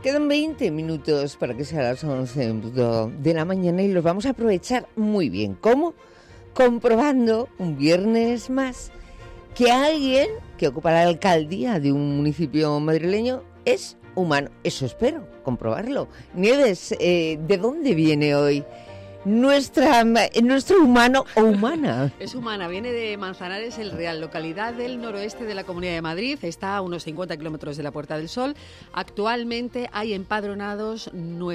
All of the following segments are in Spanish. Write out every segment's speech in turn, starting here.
Quedan 20 minutos para que sea las 11 de la mañana y los vamos a aprovechar muy bien. ¿Cómo? Comprobando un viernes más que alguien que ocupa la alcaldía de un municipio madrileño es humano. Eso espero, comprobarlo. Nieves, ¿de dónde viene hoy nuestro humano o humana? Es humana, viene de Manzanares el Real, localidad del noroeste de la Comunidad de Madrid, está a unos 50 kilómetros de la Puerta del Sol. Actualmente hay empadronados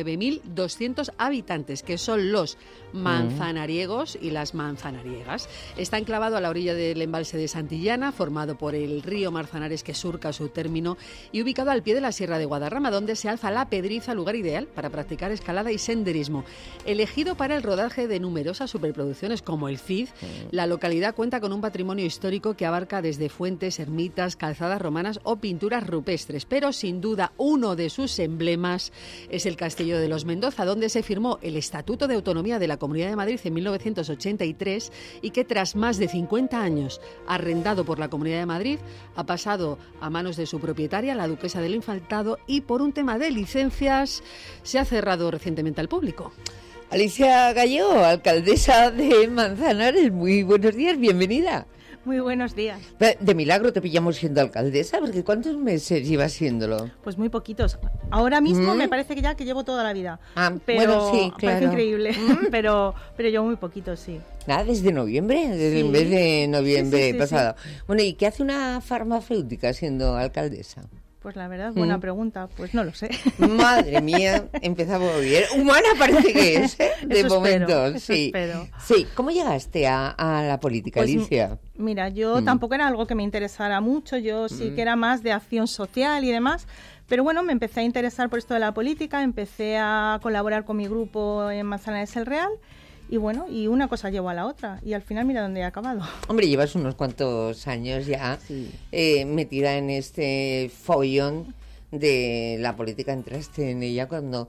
9.200 habitantes, que son los manzanariegos y las manzanariegas. Está enclavado a la orilla del embalse de Santillana, formado por el río Manzanares que surca su término y ubicado al pie de la Sierra de Guadarrama, donde se alza la Pedriza, lugar ideal para practicar escalada y senderismo. Elegido para el rodaje de numerosas superproducciones como el Cid, la localidad cuenta con un patrimonio histórico que abarca desde fuentes, ermitas, calzadas romanas o pinturas rupestres, pero sin duda uno de sus emblemas es el Castillo de los Mendoza, donde se firmó el Estatuto de Autonomía de la Comunidad de Madrid en 1983 y que tras más de 50 años arrendado por la Comunidad de Madrid ha pasado a manos de su propietaria, la duquesa del Infantado, y por un tema de licencias se ha cerrado recientemente al público. Alicia Gallego, alcaldesa de Manzanares, muy buenos días, bienvenida. Muy buenos días. De milagro te pillamos siendo alcaldesa, porque ¿cuántos meses llevas siéndolo? Pues muy poquitos. Ahora mismo me parece que llevo toda la vida. Pero bueno, sí, claro. Parece increíble, pero yo muy poquito, sí. Nada, desde noviembre, desde el mes de noviembre pasado. Sí. Bueno, ¿y qué hace una farmacéutica siendo alcaldesa? Pues la verdad, buena pregunta, pues no lo sé. Madre mía, empezamos bien. Humana parece que es, de eso momento. Espero. Sí, ¿cómo llegaste a la política, pues, Alicia? Mira, yo tampoco era algo que me interesara mucho, yo sí que era más de acción social y demás, pero bueno, me empecé a interesar por esto de la política, empecé a colaborar con mi grupo en Manzanares el Real. Y bueno, y una cosa llevó a la otra. Y al final mira dónde he acabado. Hombre, llevas unos cuantos años ya metida en este follón de la política. Entraste en ella cuando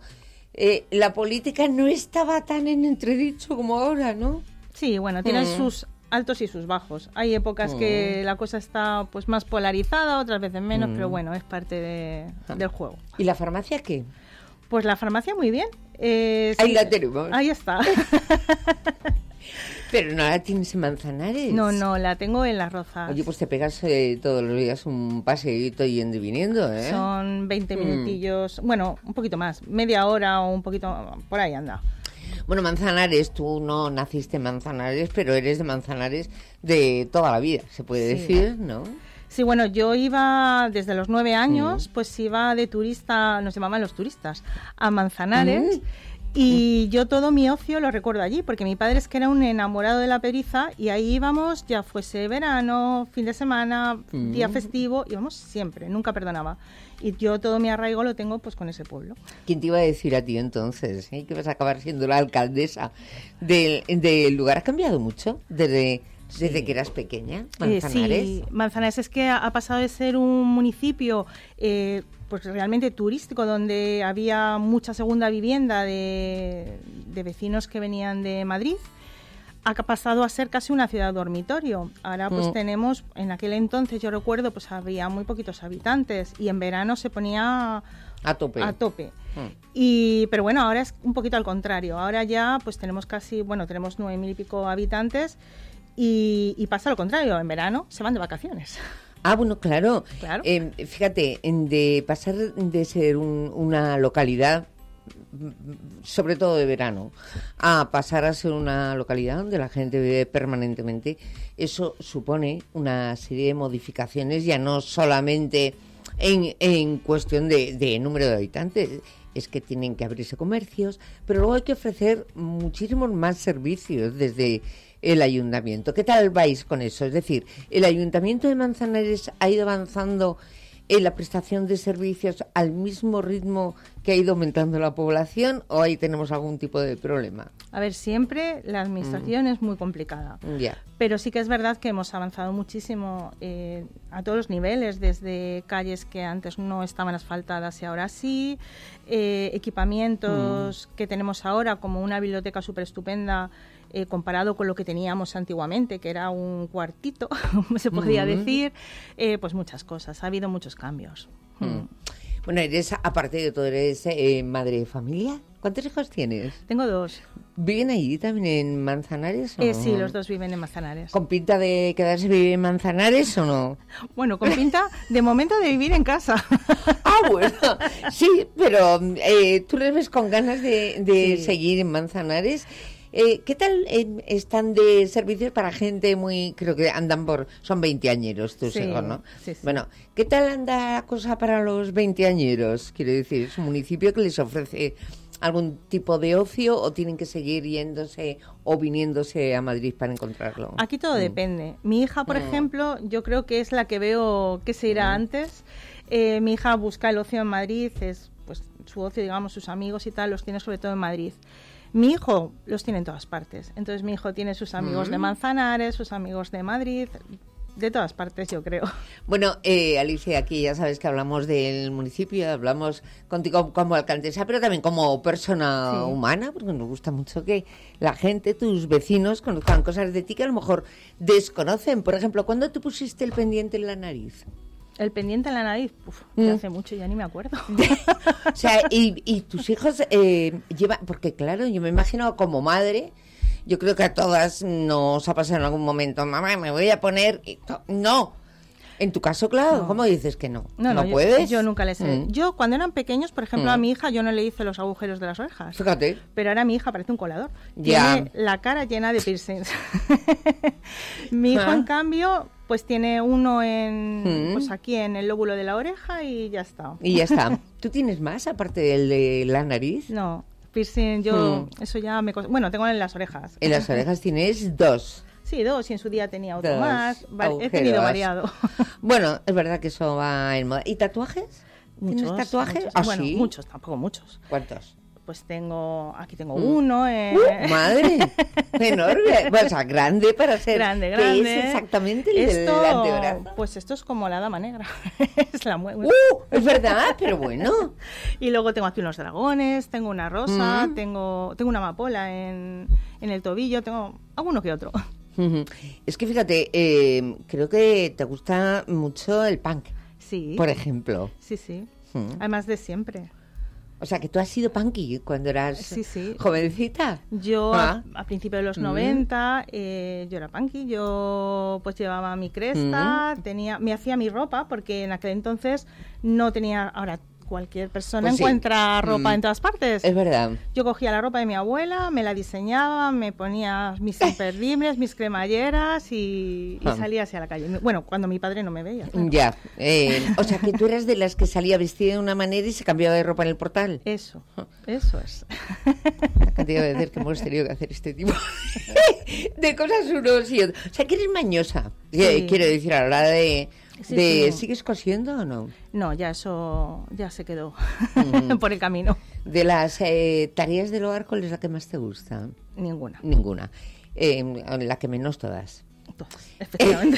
la política no estaba tan en entredicho como ahora, ¿no? Sí, bueno, tiene sus altos y sus bajos. Hay épocas que la cosa está pues más polarizada, otras veces menos, pero bueno, es parte del juego. ¿Y la farmacia qué? Pues la farmacia muy bien. Ahí la tenemos. Ahí está. Pero no la tienes en Manzanares. No, la tengo en Las Rozas. Oye, pues te pegas todos los días un paseíto yendo y viniendo, ¿eh? Son 20 minutillos, bueno, un poquito más, media hora o un poquito, por ahí anda. Bueno, Manzanares, tú no naciste en Manzanares, pero eres de Manzanares de toda la vida, se puede decir, ¿no? Sí, bueno, yo iba desde los 9 años, pues iba de turista, nos llamaban los turistas, a Manzanares. Y yo todo mi ocio lo recuerdo allí, porque mi padre es que era un enamorado de la Pedriza y ahí íbamos, ya fuese verano, fin de semana, día festivo, íbamos siempre, nunca perdonaba. Y yo todo mi arraigo lo tengo pues con ese pueblo. ¿Quién te iba a decir a ti entonces que vas a acabar siendo la alcaldesa del lugar? ¿Ha cambiado mucho desde que eras pequeña, Manzanares? Sí, Manzanares es que ha pasado de ser un municipio pues realmente turístico, donde había mucha segunda vivienda de vecinos que venían de Madrid, ha pasado a ser casi una ciudad dormitorio. Ahora pues tenemos, en aquel entonces yo recuerdo, pues había muy poquitos habitantes y en verano se ponía a tope. Pero bueno, ahora es un poquito al contrario. Ahora ya pues tenemos tenemos 9.000 y pico habitantes. Y pasa lo contrario, en verano se van de vacaciones. Ah, bueno, claro. Fíjate, de pasar de ser una localidad, sobre todo de verano, a pasar a ser una localidad donde la gente vive permanentemente, eso supone una serie de modificaciones, ya no solamente en cuestión de número de habitantes. Es que tienen que abrirse comercios, pero luego hay que ofrecer muchísimos más servicios desde el ayuntamiento. ¿Qué tal vais con eso? Es decir, ¿el ayuntamiento de Manzanares ha ido avanzando en la prestación de servicios al mismo ritmo que ha ido aumentando la población o ahí tenemos algún tipo de problema? A ver, siempre la administración es muy complicada, pero sí que es verdad que hemos avanzado muchísimo a todos los niveles, desde calles que antes no estaban asfaltadas y ahora sí, equipamientos que tenemos ahora como una biblioteca súper estupenda, comparado con lo que teníamos antiguamente, que era un cuartito, se podría decir, pues muchas cosas, ha habido muchos cambios. Bueno, aparte de todo, eres madre de familia. ¿Cuántos hijos tienes? Tengo 2. ¿Viven allí también en Manzanares? ¿O? Sí, los 2 viven en Manzanares. ¿Con pinta de quedarse vivir en Manzanares o no? Bueno, con pinta de momento de vivir en casa. Bueno, sí, pero tú les ves con ganas de seguir en Manzanares. ¿Qué tal están de servicios para gente muy... Creo que andan son 20añeros tus hijos, ¿no? Sí. Bueno, ¿qué tal anda la cosa para los 20añeros? Quiero decir, ¿es un municipio que les ofrece algún tipo de ocio o tienen que seguir yéndose o viniéndose a Madrid para encontrarlo? Aquí todo depende. Mi hija, por ejemplo, yo creo que es la que veo que se irá antes. Mi hija busca el ocio en Madrid, pues su ocio, digamos, sus amigos y tal, los tiene sobre todo en Madrid. Mi hijo los tiene en todas partes. Entonces mi hijo tiene sus amigos de Manzanares, sus amigos de Madrid, de todas partes, yo creo. Bueno, Alicia, aquí ya sabes que hablamos del municipio, hablamos contigo como alcaldesa, pero también como persona humana, porque nos gusta mucho que la gente, tus vecinos, conozcan cosas de ti que a lo mejor desconocen. Por ejemplo, ¿cuándo te pusiste el pendiente en la nariz? El pendiente en la nariz, ya hace mucho, ya ni me acuerdo. O sea, y tus hijos llevan, porque claro, yo me imagino como madre, yo creo que a todas nos ha pasado en algún momento, mamá, me voy a poner... No, en tu caso, claro, No. ¿Cómo dices que no? No, puedes. Yo nunca les he... Yo, cuando eran pequeños, por ejemplo, a mi hija yo no le hice los agujeros de las orejas. Fíjate. Pero ahora mi hija parece un colador. Ya. Tiene la cara llena de piercings. Mi hijo, en cambio, pues tiene uno pues aquí en el lóbulo de la oreja y ya está. Y ya está. ¿Tú tienes más, aparte del de la nariz? No, piercing, eso ya me... Bueno, tengo en las orejas. En las orejas tienes 2. Sí, 2, y en su día tenía otro 2 más. He tenido agujeros. variado. Bueno, es verdad que eso va en moda. ¿Y tatuajes? ¿Tienes Muchos, tatuajes? muchos. ¿Ah, Bueno, sí? muchos, tampoco muchos. ¿Cuántos? Pues aquí tengo uno. ¡Madre! Enorme. Bueno, o sea, grande para ser. Grande. ¿Qué es exactamente el del antebrazo? Pues esto es como la dama negra. Es la Es verdad, pero bueno. Y luego tengo aquí unos dragones, tengo una rosa, tengo una amapola en el tobillo, tengo alguno que otro. Es que fíjate, creo que te gusta mucho el punk, Sí. por ejemplo. Sí. Además de siempre. O sea, que tú has sido punky cuando eras Sí. jovencita. Yo a principios de los 90 yo era punky, yo pues llevaba mi cresta, me hacía mi ropa porque en aquel entonces no tenía, ahora cualquier persona Pues sí. encuentra ropa en todas partes. Es verdad. Yo cogía la ropa de mi abuela, me la diseñaba, me ponía mis imperdibles, mis cremalleras y salía así a la calle. Bueno, cuando mi padre no me veía. Claro. Ya. O sea, que tú eras de las que salía vestida de una manera y se cambiaba de ropa en el portal. Eso es. La cantidad de veces que hemos tenido que hacer este tipo de cosas unos y otros. O sea, que eres mañosa. Sí. Quiero decir, a la hora de... Sí. ¿Sigues cosiendo o no? No, eso ya se quedó por el camino. De las tareas del hogar, ¿cuál es la que más te gusta? Ninguna. La que menos todas. Todas, efectivamente.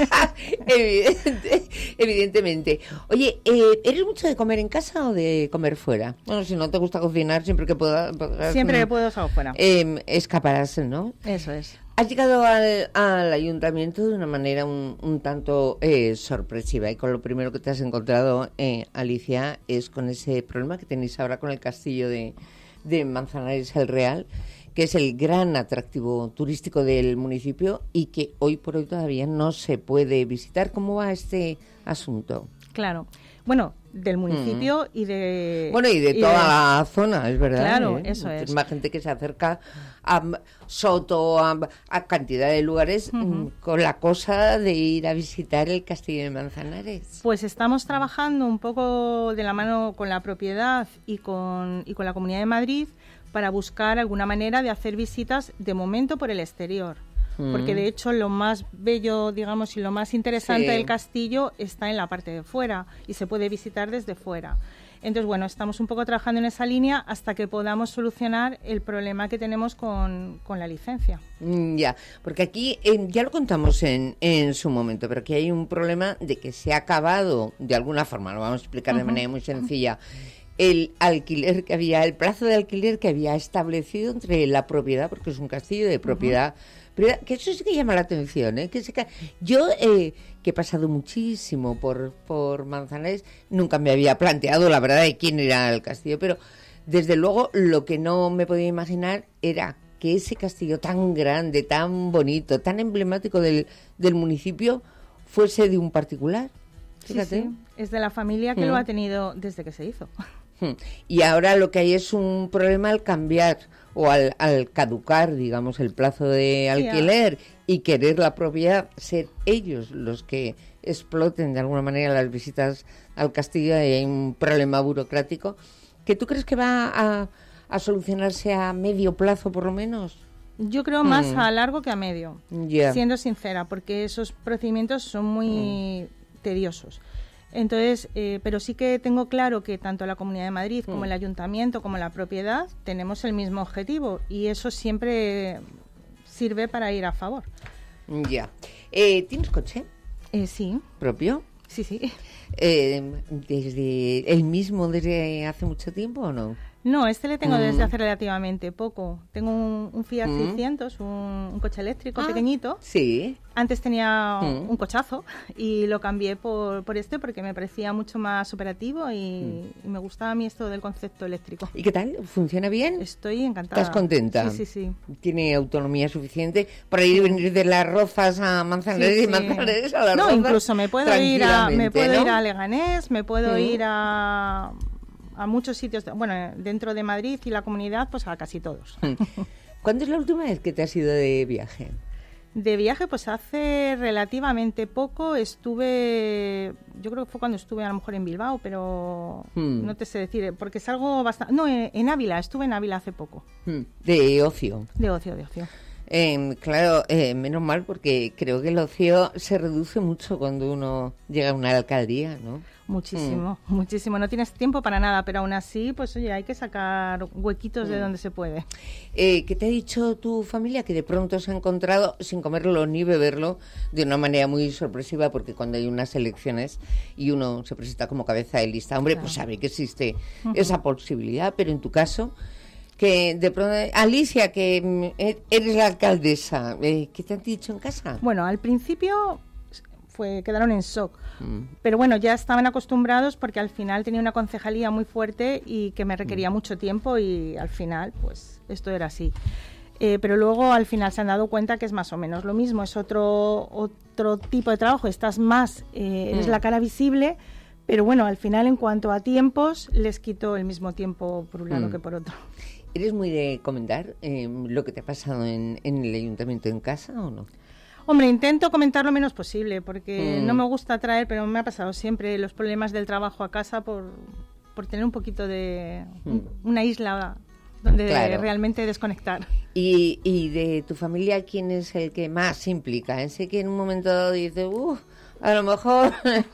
Evidentemente. Oye, ¿eres mucho de comer en casa o de comer fuera? Bueno, si no te gusta cocinar, siempre que puedas... Siempre que puedo salgo fuera. Escaparás, ¿no? Eso es. Has llegado al ayuntamiento de una manera un tanto sorpresiva y con lo primero que te has encontrado, Alicia, es con ese problema que tenéis ahora con el castillo de Manzanares el Real, que es el gran atractivo turístico del municipio y que hoy por hoy todavía no se puede visitar. ¿Cómo va este asunto? Claro. Bueno, del municipio y de... Bueno, y de toda la zona, es verdad. Claro, eso es. Más gente que se acerca a Soto, a cantidad de lugares, con la cosa de ir a visitar el castillo de Manzanares. Pues estamos trabajando un poco de la mano con la propiedad y con la Comunidad de Madrid para buscar alguna manera de hacer visitas de momento por el exterior. Porque de hecho lo más bello, digamos, y lo más interesante del castillo está en la parte de fuera y se puede visitar desde fuera. Entonces, bueno, estamos un poco trabajando en esa línea hasta que podamos solucionar el problema que tenemos con la licencia. Ya, porque aquí, ya lo contamos en su momento, pero aquí hay un problema de que se ha acabado, de alguna forma, lo vamos a explicar de manera muy sencilla, el plazo de alquiler que había establecido entre la propiedad, porque es un castillo de propiedad Pero que eso sí que llama la atención, ¿eh? Yo, que he pasado muchísimo por Manzanares, nunca me había planteado, la verdad, de quién era el castillo, pero desde luego lo que no me podía imaginar era que ese castillo tan grande, tan bonito, tan emblemático del municipio, fuese de un particular. Fíjate. Sí. Es de la familia que lo ha tenido desde que se hizo. Y ahora lo que hay es un problema al cambiar o al caducar, digamos, el plazo de alquiler y querer la propiedad, ser ellos los que exploten de alguna manera las visitas al castillo, y hay un problema burocrático que tú crees que va a solucionarse a medio plazo por lo menos. Yo creo más a largo que a medio, siendo sincera, porque esos procedimientos son muy tediosos. Entonces, pero sí que tengo claro que tanto la Comunidad de Madrid como el Ayuntamiento como la propiedad tenemos el mismo objetivo, y eso siempre sirve para ir a favor. Ya. ¿Tienes coche? Sí. ¿Propio? Sí. ¿Desde el mismo desde hace mucho tiempo o no? No, le tengo desde hace relativamente poco. Tengo un Fiat 600, un coche eléctrico pequeñito. Sí. Antes tenía un cochazo y lo cambié por porque me parecía mucho más operativo y me gustaba a mí esto del concepto eléctrico. ¿Y qué tal? ¿Funciona bien? Estoy encantada. ¿Estás contenta? Sí. ¿Tiene autonomía suficiente para ir y venir de Las Rozas a Manzanares y Manzanares a Las Rozas? No, incluso me puedo ir a Leganés, me puedo ir a muchos sitios, dentro de Madrid y la comunidad, pues a casi todos. ¿Cuándo es la última vez que te has ido de viaje? De viaje, pues hace relativamente poco estuve, yo creo que fue cuando estuve a lo mejor en Bilbao, pero no te sé decir, porque es algo bastante... No, en Ávila, estuve en Ávila hace poco. ¿De ocio? De ocio. Claro, menos mal, porque creo que el ocio se reduce mucho cuando uno llega a una alcaldía, ¿no? Muchísimo. No tienes tiempo para nada, pero aún así, pues oye, hay que sacar huequitos de donde se puede. ¿Qué te ha dicho tu familia? Que de pronto se ha encontrado, sin comerlo ni beberlo, de una manera muy sorpresiva, porque cuando hay unas elecciones y uno se presenta como cabeza de lista, hombre, pues sabe que existe esa posibilidad, pero en tu caso... Que de pronto, Alicia, que eres la alcaldesa, ¿qué te han dicho en casa? Bueno, al principio quedaron en shock, pero bueno, ya estaban acostumbrados porque al final tenía una concejalía muy fuerte y que me requería mucho tiempo, y al final, pues esto era así. Pero luego al final se han dado cuenta que es más o menos lo mismo, es otro tipo de trabajo, estás más, eres la cara visible, pero bueno, al final en cuanto a tiempos, les quito el mismo tiempo por un lado que por otro. ¿Eres muy de comentar lo que te ha pasado en el ayuntamiento en casa o no? Hombre, intento comentar lo menos posible, porque no me gusta traer, pero me ha pasado siempre los problemas del trabajo a casa por tener un poquito de una isla donde realmente desconectar. ¿Y de tu familia quién es el que más se implica? Sé que en un momento dado dice, a lo mejor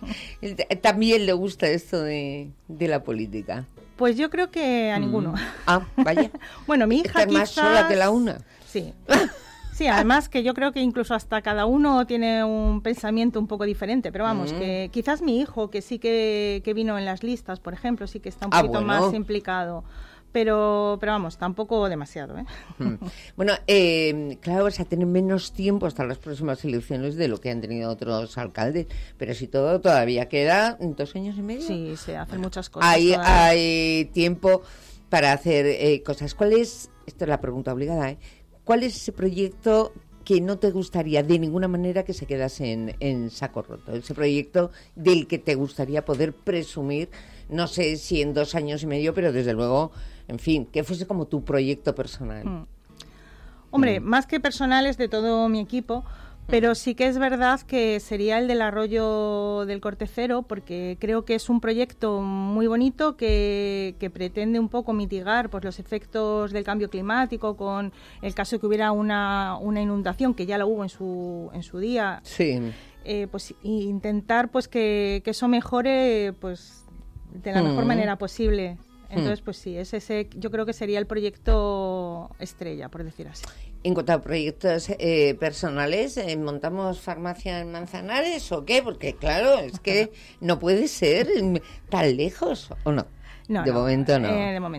también le gusta esto de la política. Pues yo creo que a ninguno. Ah, vaya. Bueno, mi hija ¿Estás más sola que la una? Sí. Sí, además que yo creo que incluso hasta cada uno tiene un pensamiento un poco diferente, pero vamos, que quizás mi hijo, que sí que vino en las listas, por ejemplo, sí que está un poquito más implicado. Pero vamos, tampoco demasiado, ¿eh? Bueno, claro, vas a tener menos tiempo hasta las próximas elecciones de lo que han tenido otros alcaldes, pero si todo todavía queda 2 años y medio. Sí, se hacen muchas cosas. Hay tiempo para hacer cosas. ¿Cuál es, esta es la pregunta obligada, cuál es ese proyecto que no te gustaría de ninguna manera que se quedase en saco roto? Ese proyecto del que te gustaría poder presumir, no sé si en 2 años y medio, pero desde luego, en fin, que fuese como tu proyecto personal. Hombre, más que personal es de todo mi equipo, pero sí que es verdad que sería el del arroyo del Cortecero, porque creo que es un proyecto muy bonito que pretende un poco mitigar pues los efectos del cambio climático, con el caso de que hubiera una inundación, que ya la hubo en su día. Sí. Pues intentar pues que eso mejore pues de la mejor manera posible. Entonces, pues sí, yo creo que sería el proyecto estrella, por decir así. En cuanto a proyectos personales, ¿montamos farmacia en Manzanares o qué? Porque claro, es que no puede ser tan lejos, ¿o no? No, de momento no. De momento no.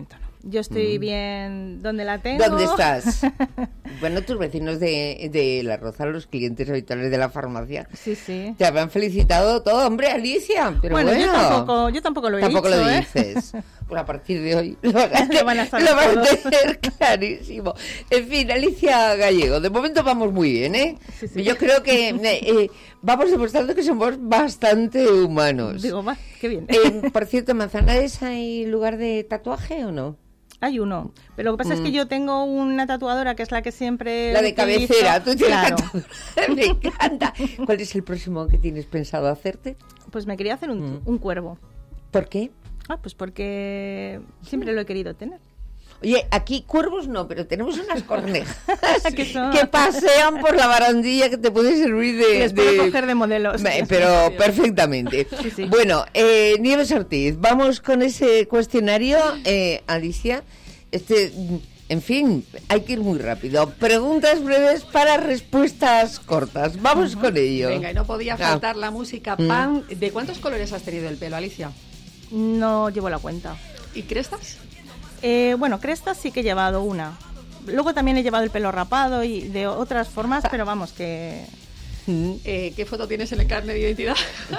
Yo estoy bien donde la tengo. ¿Dónde estás? Bueno, tus vecinos de La Roza, los clientes habituales de la farmacia. Sí, sí. Te habrán felicitado todo, hombre, Alicia. Pero bueno, yo tampoco lo he tampoco dicho. Tampoco lo dices. Pues a partir de hoy lo van a tener clarísimo. En fin, Alicia Gallego, de momento vamos muy bien, ¿eh? Sí, sí. Yo creo que vamos demostrando que somos bastante humanos. Digo, va, qué bien. Por cierto, ¿en Manzanares hay lugar de tatuaje o no? Hay uno, pero lo que pasa es que yo tengo una tatuadora que es la que siempre... La de utilizo. Cabecera, tú tienes claro. Me encanta. ¿Cuál es el próximo que tienes pensado hacerte? Pues me quería hacer un cuervo. ¿Por qué? Pues porque siempre lo he querido tener. Oye, aquí cuervos no, pero tenemos unas cornejas que pasean por la barandilla que te puede servir de... Les puedo coger de modelos. Pero perfectamente. Sí, sí. Bueno, Nieves Ortiz, vamos con ese cuestionario, Alicia. En fin, hay que ir muy rápido. Preguntas breves para respuestas cortas. Vamos con ello. Venga, y no podía faltar la música pan. ¿De cuántos colores has tenido el pelo, Alicia? No llevo la cuenta. ¿Y crestas? Bueno, crestas sí que he llevado una. Luego también he llevado el pelo rapado y de otras formas, pero vamos, que... ¿Qué foto tienes en el carnet de identidad?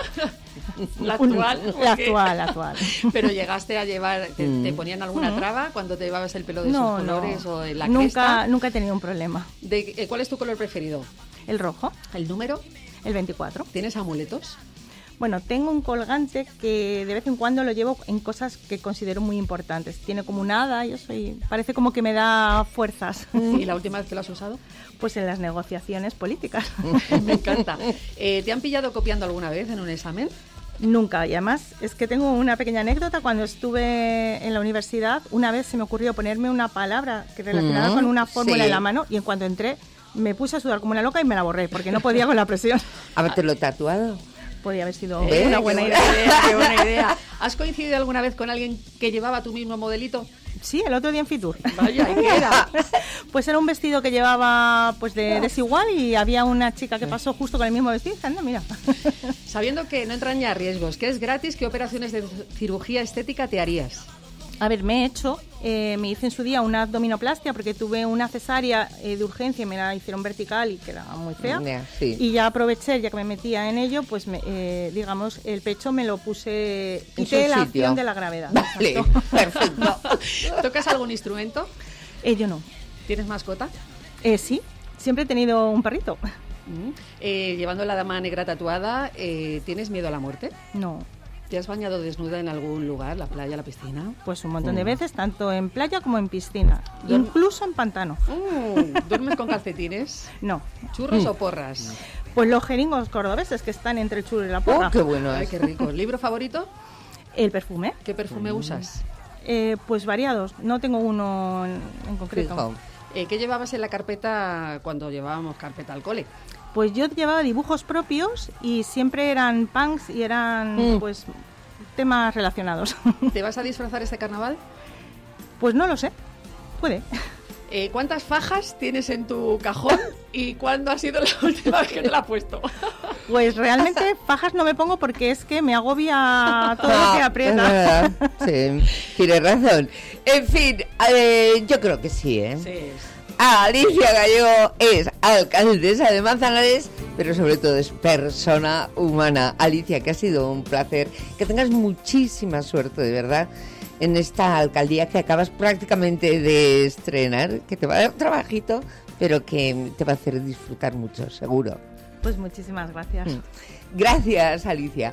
¿La actual? La actual. ¿Pero llegaste a llevar, te ponían alguna traba cuando te llevabas el pelo de esos colores o la cresta? Nunca he tenido un problema. ¿Cuál es tu color preferido? El rojo. ¿El número? El 24. ¿Tienes amuletos? Bueno, tengo un colgante que de vez en cuando lo llevo en cosas que considero muy importantes. Tiene como un hada, parece como que me da fuerzas. ¿Y la última vez que lo has usado? Pues en las negociaciones políticas. Me encanta. ¿Te han pillado copiando alguna vez en un examen? Nunca, y además es que tengo una pequeña anécdota. Cuando estuve en la universidad, una vez se me ocurrió ponerme una palabra que relacionada con una fórmula en la mano, y en cuanto entré me puse a sudar como una loca y me la borré porque no podía con la presión. ¿Habértelo tatuado? Podría haber sido una buena idea. Qué buena idea. ¿Has coincidido alguna vez con alguien que llevaba tu mismo modelito? Sí, el otro día en Fitur. Vaya, ¿y qué era? Pues era un vestido que llevaba pues de desigual y había una chica que pasó justo con el mismo vestido. Anda, mira. Sabiendo que no entran ya riesgos, que es gratis, ¿qué operaciones de cirugía estética te harías? A ver, me hice en su día una abdominoplastia porque tuve una cesárea de urgencia y me la hicieron vertical y que era muy fea. Sí. Y ya aproveché, ya que me metía en ello, pues digamos, el pecho me lo puse, quité la acción de la gravedad. Vale, perfecto. ¿Tocas algún instrumento? Yo no. ¿Tienes mascota? Sí, siempre he tenido un perrito. Llevando la dama negra tatuada, ¿tienes miedo a la muerte? No. ¿Te has bañado desnuda en algún lugar, la playa, la piscina? Pues un montón de veces, tanto en playa como en piscina, incluso en pantano. ¿Duermes con calcetines? No. ¿Churros o porras? Pues los jeringos cordobeses que están entre el churro y la porra. ¡Qué bueno! Ay, qué rico. ¿Libro favorito? El perfume. ¿Qué perfume usas? Pues variados, no tengo uno en concreto. ¿Qué llevabas en la carpeta cuando llevábamos carpeta al cole? Pues yo llevaba dibujos propios y siempre eran punks y eran pues temas relacionados. ¿Te vas a disfrazar este carnaval? Pues no lo sé, puede. ¿Cuántas fajas tienes en tu cajón y cuándo ha sido la última vez que te la has puesto? Pues realmente fajas no me pongo porque es que me agobia todo lo que aprieta. Sí, tienes razón. En fin, yo creo que sí, ¿eh? Sí. Alicia Gallego es alcaldesa de Manzanares, pero sobre todo es persona humana. Alicia, que ha sido un placer. Que tengas muchísima suerte, de verdad, en esta alcaldía que acabas prácticamente de estrenar, que te va a dar trabajito, pero que te va a hacer disfrutar mucho, seguro. Pues muchísimas gracias. Gracias, Alicia.